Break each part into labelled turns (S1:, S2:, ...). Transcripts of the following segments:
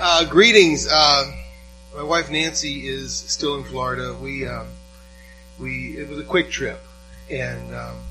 S1: Greetings. My wife Nancy is still in Florida. It was a quick trip, and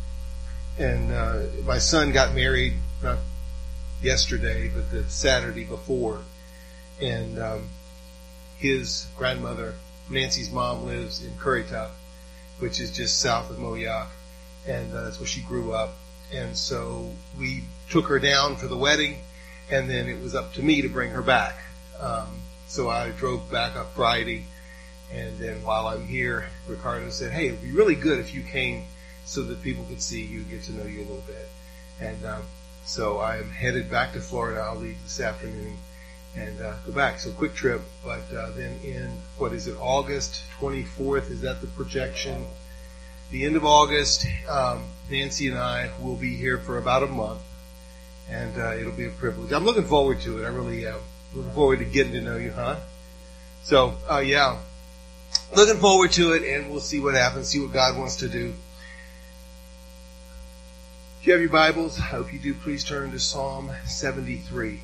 S1: my son got married not yesterday, but the Saturday before, and his grandmother, Nancy's mom, lives in Currituck, which is just south of Moyock, and that's where she grew up. And so we took her down for the wedding, and then it was up to me to bring her back. So I drove back up Friday, and then while I'm here, Ricardo said, hey, it'd be really good if you came so that people could see you and get to know you a little bit. And so I'm headed back to Florida. I'll leave this afternoon and go back. So quick trip, but then in, August 24th, is that the projection? The end of August, Nancy and I will be here for about a month, and it'll be a privilege. I'm looking forward to it. I really am. Looking forward to getting to know you, huh? So, yeah. Looking forward to it, and we'll see what happens, see what God wants to do. If you have your Bibles, I hope you do, please turn to Psalm 73.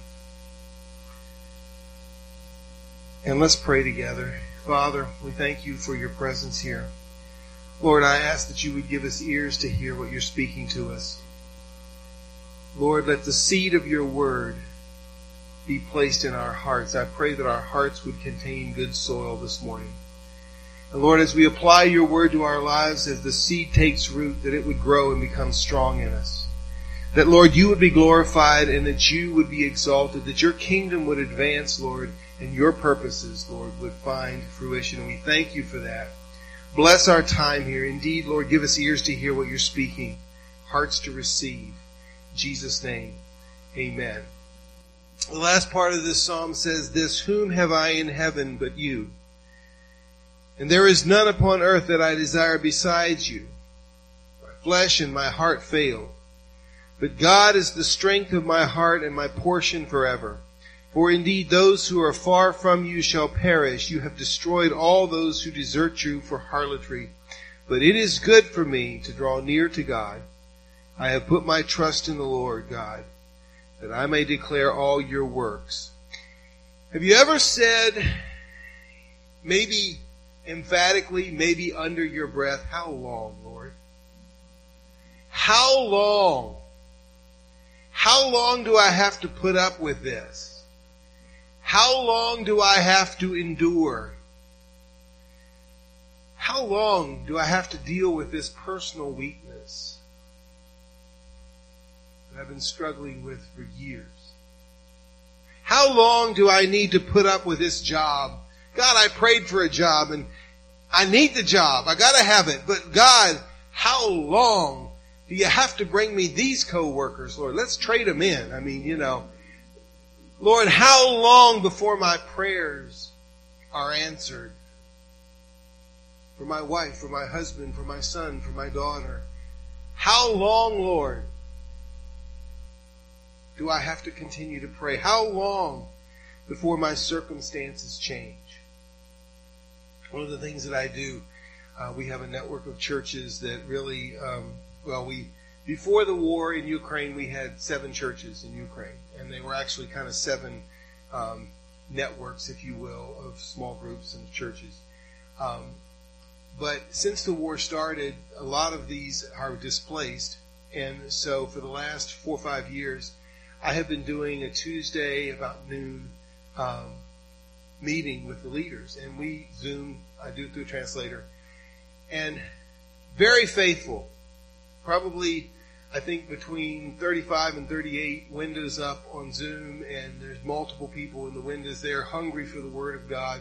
S1: And let's pray together. Father, we thank you for your presence here. Lord, I ask that you would give us ears to hear what you're speaking to us. Lord, let the seed of your word be placed in our hearts. I pray that our hearts would contain good soil this morning. And Lord, as we apply your word to our lives, as the seed takes root, that it would grow and become strong in us. That, Lord, you would be glorified and that you would be exalted, that your kingdom would advance, Lord, and your purposes, Lord, would find fruition. And we thank you for that. Bless our time here. Indeed, Lord, give us ears to hear what you're speaking, hearts to receive. In Jesus' name, amen. The last part of this psalm says this, whom have I in heaven but you? And there is none upon earth that I desire besides you. My flesh and my heart fail. But God is the strength of my heart and my portion forever. For indeed those who are far from you shall perish. You have destroyed all those who desert you for harlotry. But it is good for me to draw near to God. I have put my trust in the Lord God, that I may declare all your works. Have you ever said, maybe emphatically, maybe under your breath, how long, Lord? How long? How long do I have to put up with this? How long do I have to endure? How long do I have to deal with this personal weakness that I've been struggling with for years? How long do I need to put up with this job? God, I prayed for a job and I need the job. I gotta have it. But God, how long do you have to bring me these co-workers, Lord? Let's trade them in. I mean, Lord, how long before my prayers are answered? For my wife, for my husband, for my son, for my daughter. How long, Lord, do I have to continue to pray? How long before my circumstances change? One of the things that I do, we have a network of churches that really, before the war in Ukraine, we had 7 churches in Ukraine. And they were actually kind of 7 networks, if you will, of small groups and churches. But since the war started, a lot of these are displaced. And so for the last 4 or 5 years, I have been doing a Tuesday about noon meeting with the leaders. And we Zoom, I do it through a translator. And very faithful. Probably, I think, between 35 and 38 windows up on Zoom. And there's multiple people in the windows there hungry for the Word of God.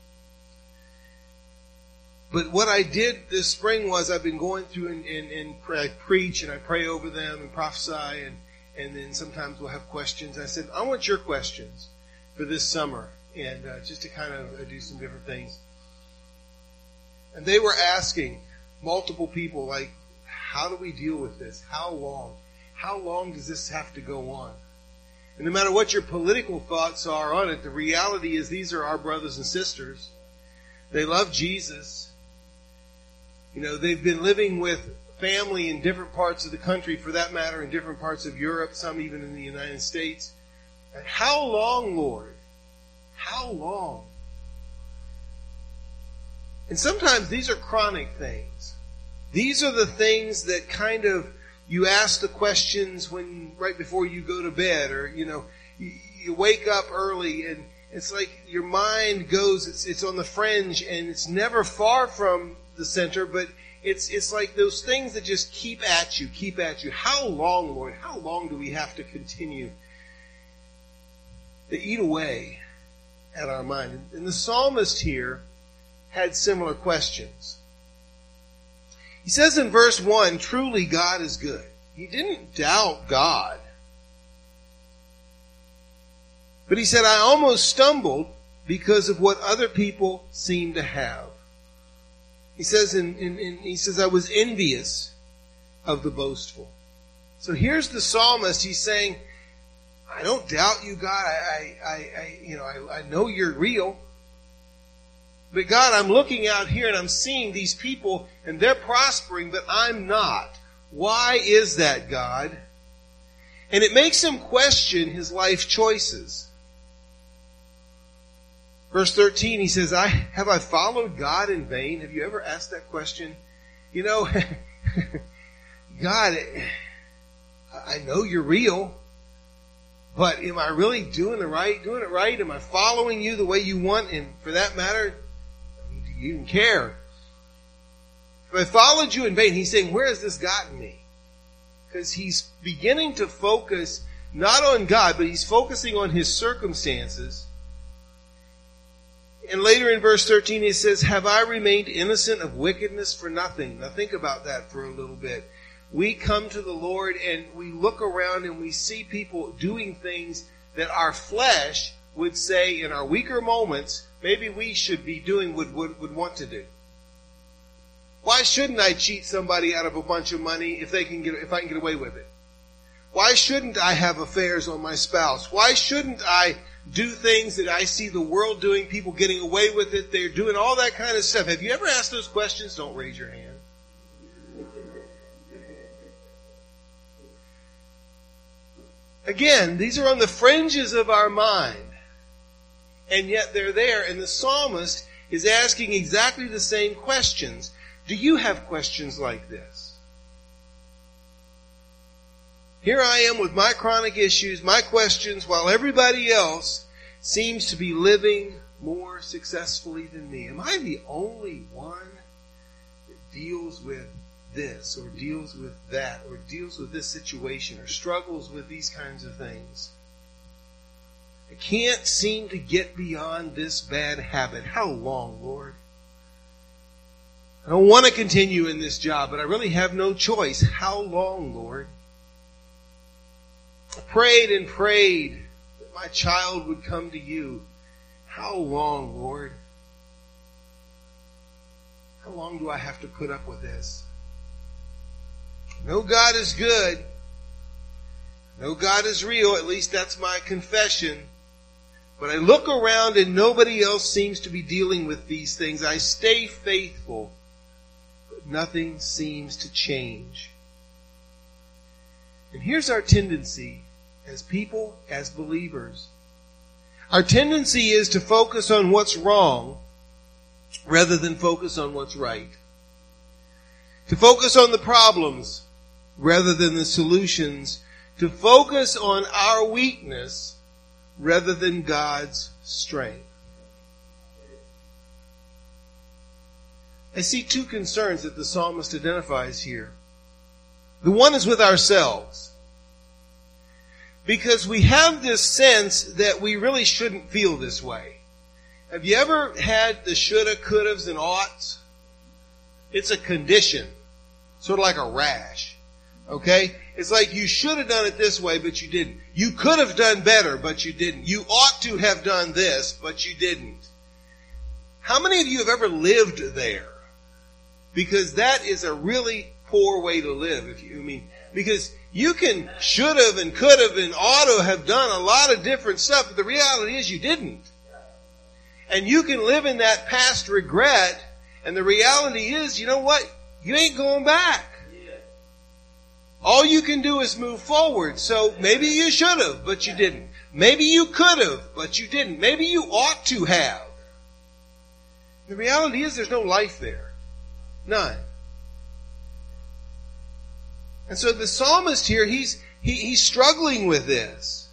S1: But what I did this spring was I've been going through and I preach and I pray over them and prophesy and then sometimes we'll have questions. I said, I want your questions for this summer and just to kind of do some different things. And they were asking multiple people, like, how do we deal with this? How long? How long does this have to go on? And no matter what your political thoughts are on it, the reality is these are our brothers and sisters. They love Jesus. They've been living with family in different parts of the country, for that matter, in different parts of Europe, some even in the United States. And how long, Lord? And sometimes these are chronic things. These are the things that kind of, you ask the questions right before you go to bed, or, you wake up early and it's like your mind goes, it's on the fringe and it's never far from the center, but it's like those things that just keep at you. How long, Lord? How long do we have to continue to eat away at our mind? And the psalmist here had similar questions. He says in verse 1, truly God is good. He didn't doubt God. But he said, I almost stumbled because of what other people seem to have. He says, I was envious of the boastful. So here's the psalmist. He's saying, I don't doubt you, God. I know you're real. But God, I'm looking out here and I'm seeing these people and they're prospering, but I'm not. Why is that, God? And it makes him question his life choices. Verse 13, he says, have I followed God in vain? Have you ever asked that question? God, I know you're real, but am I really doing it right? Am I following you the way you want? And for that matter, do you even care? If I followed you in vain, he's saying, where has this gotten me? Because he's beginning to focus not on God, but he's focusing on his circumstances. And later in verse 13 he says, have I remained innocent of wickedness for nothing? Now think about that for a little bit. We come to the Lord and we look around and we see people doing things that our flesh would say in our weaker moments, maybe we should be doing would want to do. Why shouldn't I cheat somebody out of a bunch of money if I can get away with it? Why shouldn't I have affairs on my spouse? Why shouldn't I do things that I see the world doing, people getting away with it? They're doing all that kind of stuff. Have you ever asked those questions? Don't raise your hand. Again, these are on the fringes of our mind. And yet they're there. And the psalmist is asking exactly the same questions. Do you have questions like this? Here I am with my chronic issues, my questions, while everybody else seems to be living more successfully than me. Am I the only one that deals with this, or deals with that, or deals with this situation, or struggles with these kinds of things? I can't seem to get beyond this bad habit. How long, Lord? I don't want to continue in this job, but I really have no choice. How long, Lord? I prayed and prayed that my child would come to you. How long, Lord? How long do I have to put up with this? I know God is good. I know God is real. At least that's my confession. But I look around and nobody else seems to be dealing with these things. I stay faithful, but nothing seems to change. And here's our tendency as people, as believers. Our tendency is to focus on what's wrong rather than focus on what's right. To focus on the problems rather than the solutions. To focus on our weakness rather than God's strength. I see two concerns that the psalmist identifies here. The one is with ourselves. Because we have this sense that we really shouldn't feel this way. Have you ever had the shoulda, couldas, and oughts? It's a condition. Sort of like a rash. Okay? It's like you should have done it this way, but you didn't. You could have done better, but you didn't. You ought to have done this, but you didn't. How many of you have ever lived there? Because that is a really poor way to live. Because you can should have and could have and ought to have done a lot of different stuff, but the reality is you didn't. And you can live in that past regret, and the reality is, you know what? You ain't going back. All you can do is move forward. So maybe you should have, but you didn't. Maybe you could have, but you didn't. Maybe you ought to have. The reality is there's no life there. None. And so the psalmist here, he's struggling with this.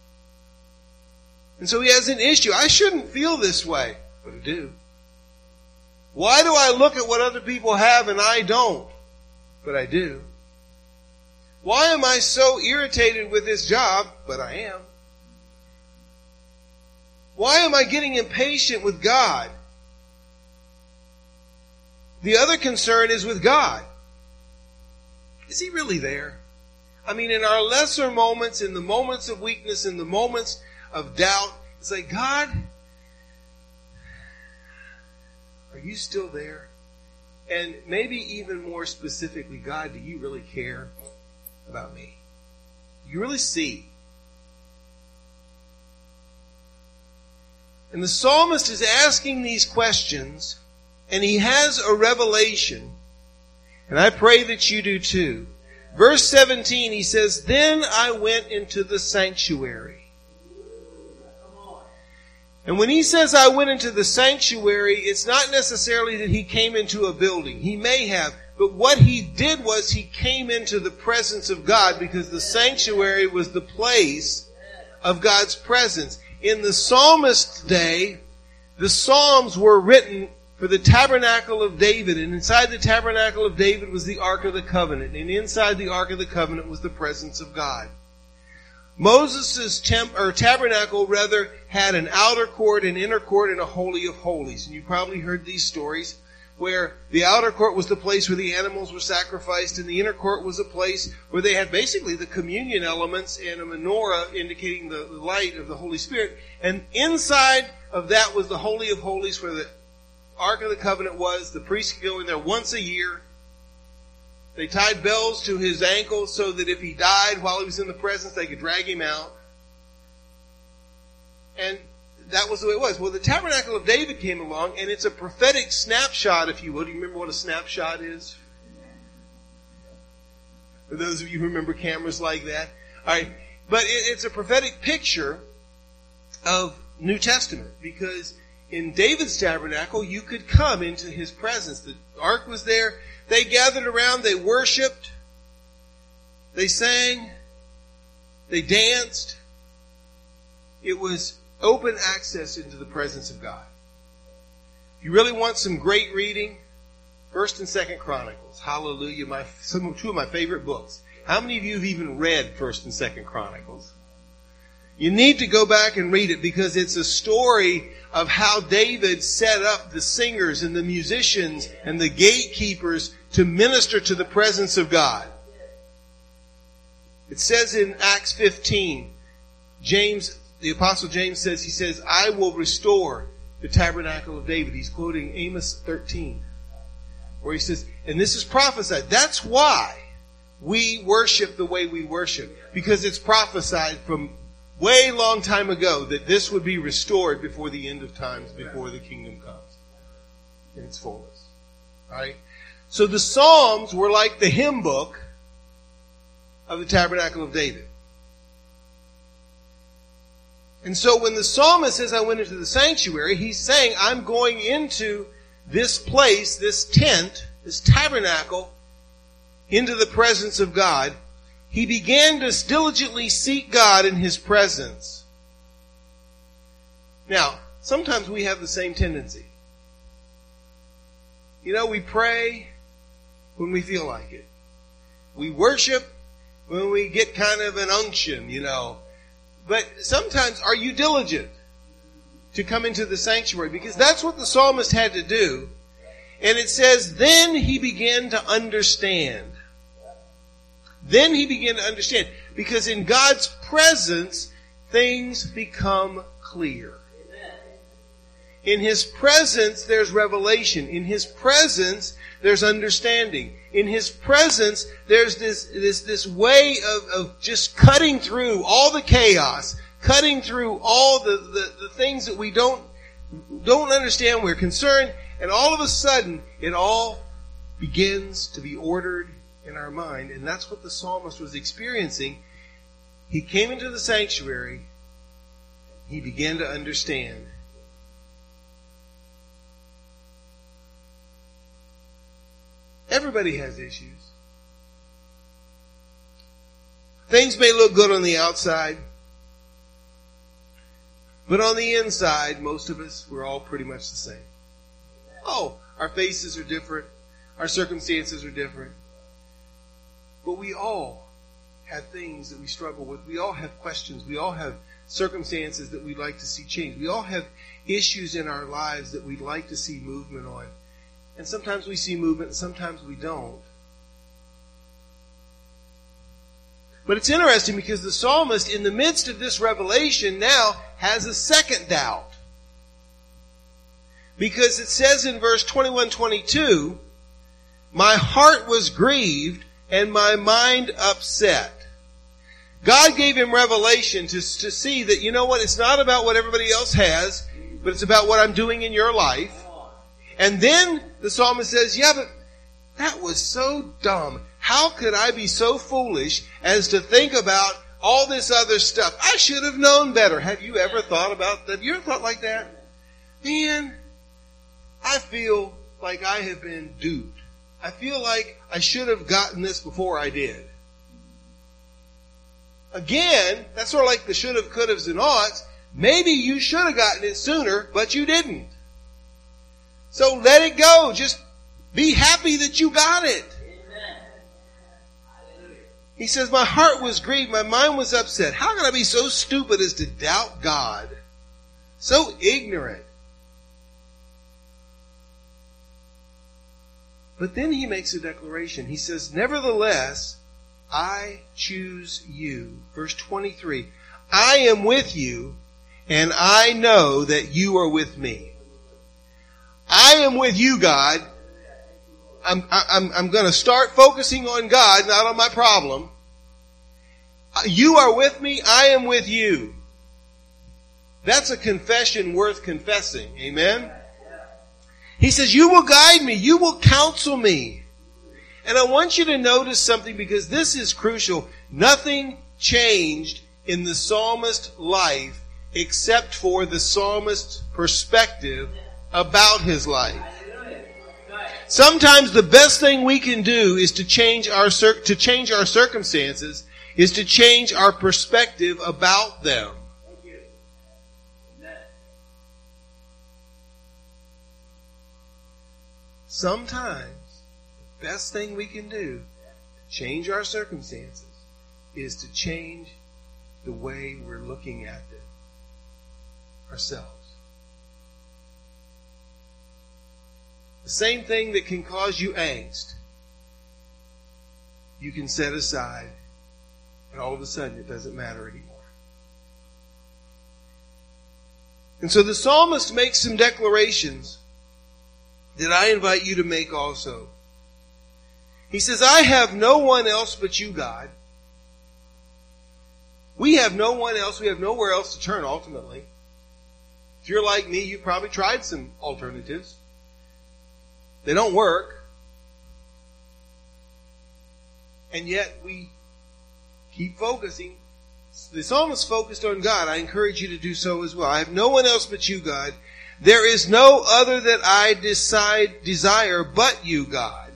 S1: And so he has an issue. I shouldn't feel this way, but I do. Why do I look at what other people have and I don't? But I do. Why am I so irritated with this job? But I am. Why am I getting impatient with God? The other concern is with God. Is He really there? I mean, in our lesser moments, in the moments of weakness, in the moments of doubt, it's like, God, are you still there? And maybe even more specifically, God, do you really care about me? Do you really see? And the psalmist is asking these questions, and he has a revelation. And I pray that you do too. Verse 17, he says, "Then I went into the sanctuary." And when he says, "I went into the sanctuary," it's not necessarily that he came into a building. He may have. But what he did was he came into the presence of God, because the sanctuary was the place of God's presence. In the psalmist's day, the Psalms were written for the tabernacle of David, and inside the tabernacle of David was the Ark of the Covenant, and inside the Ark of the Covenant was the presence of God. Moses' tabernacle had an outer court, an inner court, and a holy of holies. And you probably heard these stories where the outer court was the place where the animals were sacrificed, and the inner court was a place where they had basically the communion elements and a menorah indicating the light of the Holy Spirit. And inside of that was the Holy of Holies, where the Ark of the Covenant was. The priest could go in there once a year. They tied bells to his ankles so that if he died while he was in the presence, they could drag him out. And that was the way it was. Well, the tabernacle of David came along, and it's a prophetic snapshot, if you will. Do you remember what a snapshot is? For those of you who remember cameras like that. All right. But it's a prophetic picture of New Testament, because in David's tabernacle, you could come into his presence. The ark was there. They gathered around. They worshiped. They sang. They danced. It was open access into the presence of God. If you really want some great reading, 1st and 2nd Chronicles. Hallelujah. Two of my favorite books. How many of you have even read 1st and 2nd Chronicles? You need to go back and read it, because it's a story of how David set up the singers and the musicians and the gatekeepers to minister to the presence of God. It says in Acts 15, the Apostle James says, "I will restore the tabernacle of David." He's quoting Amos 13, where he says, and this is prophesied. That's why we worship the way we worship, because it's prophesied from way long time ago that this would be restored before the end of times, before the kingdom comes in its fullness. All right? So the Psalms were like the hymn book of the tabernacle of David. And so when the psalmist says, "I went into the sanctuary," he's saying, I'm going into this place, this tent, this tabernacle, into the presence of God. He began to diligently seek God in His presence. Now, sometimes we have the same tendency. You know, we pray when we feel like it. We worship when we get kind of an unction, you know. But sometimes, are you diligent to come into the sanctuary? Because that's what the psalmist had to do. And it says, then he began to understand. Then he began to understand. Because in God's presence, things become clear. In His presence, there's revelation. In His presence, there's understanding. In His presence, there's this way of just cutting through all the chaos, cutting through all the things that we don't understand, we're concerned, and all of a sudden, it all begins to be ordered in our mind. And that's what the psalmist was experiencing. He came into the sanctuary. He began to understand. Everybody has issues. Things may look good on the outside, but on the inside, most of us, we're all pretty much the same. Oh, our faces are different. Our circumstances are different. But we all have things that we struggle with. We all have questions. We all have circumstances that we'd like to see change. We all have issues in our lives that we'd like to see movement on. And sometimes we see movement and sometimes we don't. But it's interesting because the psalmist, in the midst of this revelation, now has a second doubt. Because it says in verse 21-22, my heart was grieved and my mind upset. God gave him revelation to see that, you know what, it's not about what everybody else has, but it's about what I'm doing in your life. And then the psalmist says, yeah, but that was so dumb. How could I be so foolish as to think about all this other stuff? I should have known better. Have you ever thought about that? Have you ever thought like that? Man, I feel like I have been duped. I feel like I should have gotten this before I did. Again, that's sort of like the should have, could haves, and oughts. Maybe you should have gotten it sooner, but you didn't. So let it go. Just be happy that you got it. He says, my heart was grieved, my mind was upset. How can I be so stupid as to doubt God? So ignorant. But then he makes a declaration. He says, nevertheless, I choose you. Verse 23, I am with you, and I know that you are with me. I am with you, God. I'm going to start focusing on God, not on my problem. You are with me. I am with you. That's a confession worth confessing. Amen? He says, you will guide me. You will counsel me. And I want you to notice something because this is crucial. Nothing changed in the psalmist's life except for the psalmist's perspective about his life. Sometimes the best thing we can do is to change our circumstances, is to change our perspective about them. Sometimes the best thing we can do to change our circumstances is to change the way we're looking at them ourselves. The same thing that can cause you angst, you can set aside, and all of a sudden it doesn't matter anymore. And so the psalmist makes some declarations that I invite you to make also. He says, I have no one else but you, God. We have no one else. We have nowhere else to turn ultimately. If you're like me, you probably tried some alternatives. They don't work. And yet we keep focusing. The psalmist focused on God. I encourage you to do so as well. I have no one else but you, God. There is no other that I desire but you, God.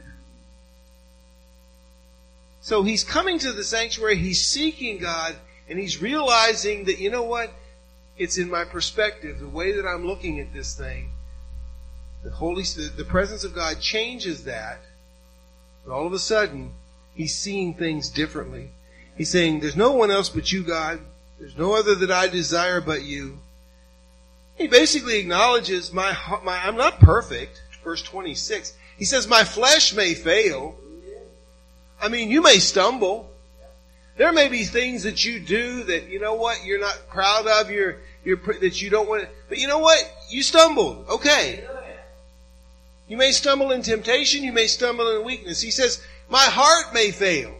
S1: So he's coming to the sanctuary. He's seeking God. And he's realizing that, you know what? It's in my perspective, the way that I'm looking at this thing. The presence of God changes that. And all of a sudden, he's seeing things differently. He's saying, there's no one else but you, God. There's no other that I desire but you. He basically acknowledges I'm not perfect. Verse 26. He says, my flesh may fail. I mean, you may stumble. There may be things that you do that, you know what, you're not proud of, that you don't want to, but you know what? You stumbled. Okay. You may stumble in temptation. You may stumble in weakness. He says, my heart may fail.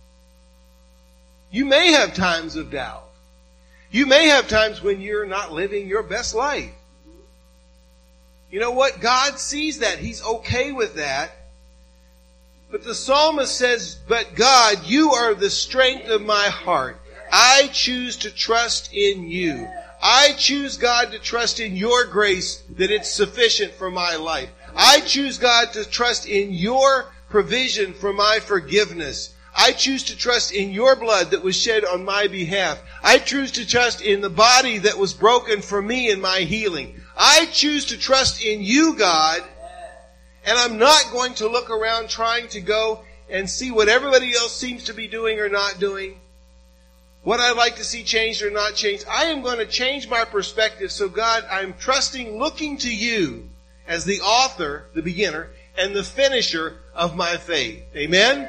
S1: You may have times of doubt. You may have times when you're not living your best life. You know what? God sees that. He's okay with that. But the psalmist says, but God, you are the strength of my heart. I choose to trust in you. I choose, God, to trust in your grace that it's sufficient for my life. I choose, God, to trust in your provision for my forgiveness. I choose to trust in your blood that was shed on my behalf. I choose to trust in the body that was broken for me and my healing. I choose to trust in you, God, and I'm not going to look around trying to go and see what everybody else seems to be doing or not doing, what I'd like to see changed or not changed. I am going to change my perspective. So God, I'm trusting, looking to you as the author, the beginner, and the finisher of my faith. Amen?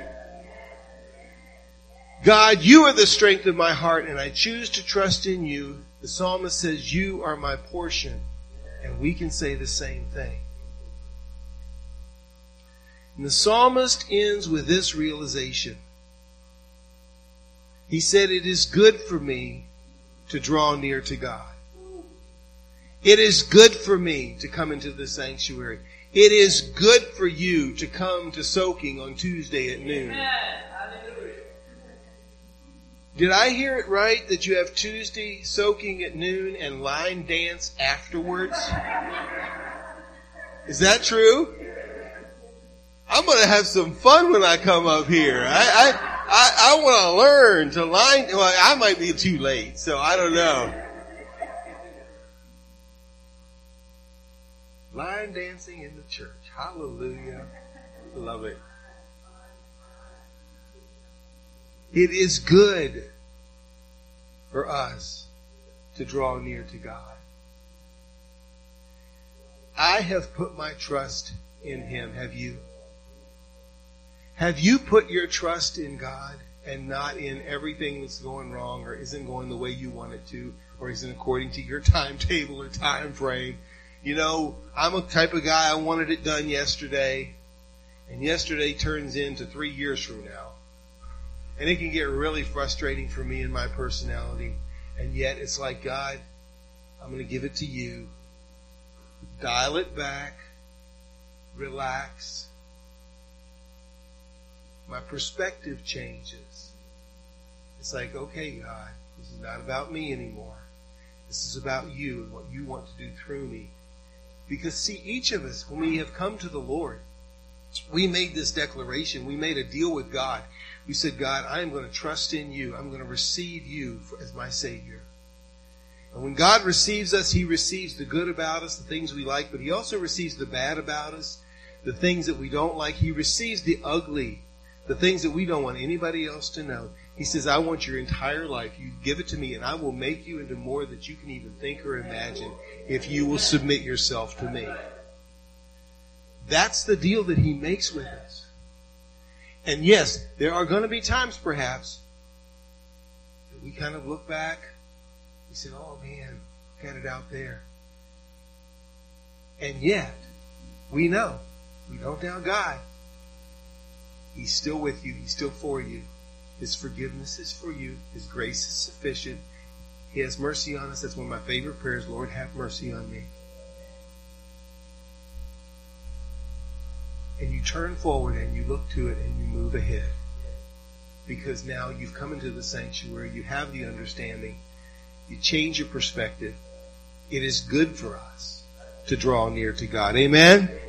S1: God, you are the strength of my heart, and I choose to trust in you. The psalmist says, you are my portion. And we can say the same thing. And the psalmist ends with this realization. He said, it is good for me to draw near to God. It is good for me to come into the sanctuary. It is good for you to come to soaking on Tuesday at noon. Did I hear it right that you have Tuesday soaking at noon and line dance afterwards? Is that true? I'm going to have some fun when I come up here. I want to learn to line. Well, I might be too late, so I don't know. Line dancing in the church. Hallelujah. Love it. It is good for us to draw near to God. I have put my trust in Him. Have you? Have you put your trust in God and not in everything that's going wrong or isn't going the way you want it to or isn't according to your timetable or time frame? You know, I'm a type of guy, I wanted it done yesterday, and yesterday turns into 3 years from now. And it can get really frustrating for me and my personality. And yet it's like, God, I'm going to give it to you. Dial it back. Relax. My perspective changes. It's like, okay, God, this is not about me anymore. This is about you and what you want to do through me. Because see, each of us, when we have come to the Lord, we made this declaration. We made a deal with God. We said, God, I am going to trust in you. I'm going to receive you as my Savior. And when God receives us, He receives the good about us, the things we like, but He also receives the bad about us, the things that we don't like. He receives the ugly, the things that we don't want anybody else to know. He says, I want your entire life. You give it to me, and I will make you into more that you can even think or imagine if you will submit yourself to me. That's the deal that He makes with us. And yes, there are going to be times perhaps that we kind of look back. We say, oh man, look at it out there. And yet, we know, we don't doubt God. He's still with you. He's still for you. His forgiveness is for you. His grace is sufficient. He has mercy on us. That's one of my favorite prayers. Lord, have mercy on me. And you turn forward and you look to it and you move ahead. Because now you've come into the sanctuary. You have the understanding. You change your perspective. It is good for us to draw near to God. Amen?